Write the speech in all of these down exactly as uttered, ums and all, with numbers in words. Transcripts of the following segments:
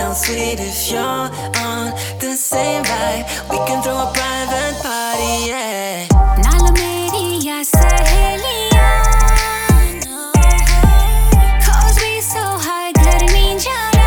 smells sweet if you're on the same vibe. We can throw a private party, yeah. नाल मेरिया सहेलियां, cause we so high घर नहीं जाना.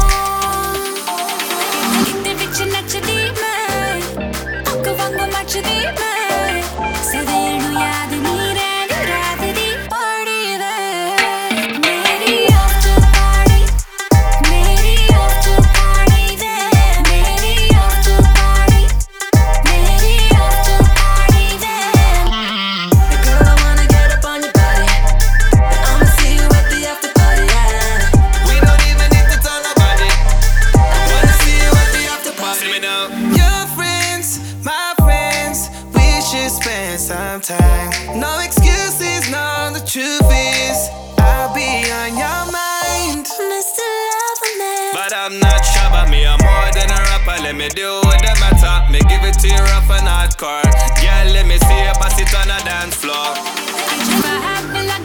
इतने बिच नचदी मैं, पक वांगू मचदी मैं. सवेर नू याद नहीं रहनी रात दी party वे. मेरी after party, मेरी after party वे. मेरी after party, मेरी after party way. Girl, I wanna get up on your body, and I'ma see you at the after party, yeah. We don't even need to tell nobody. I wanna see you at the after party. Me now. Your friends, my friends, we should spend some time. No excuses, no, the truth is I'll be on your mind. Mister Loverman. But I'm not shabba, me I'm more than a rapper. Let me do what the matter. Me give it to you rough and hardcore. Girl, let me see you pass it on a dance floor. I never have been like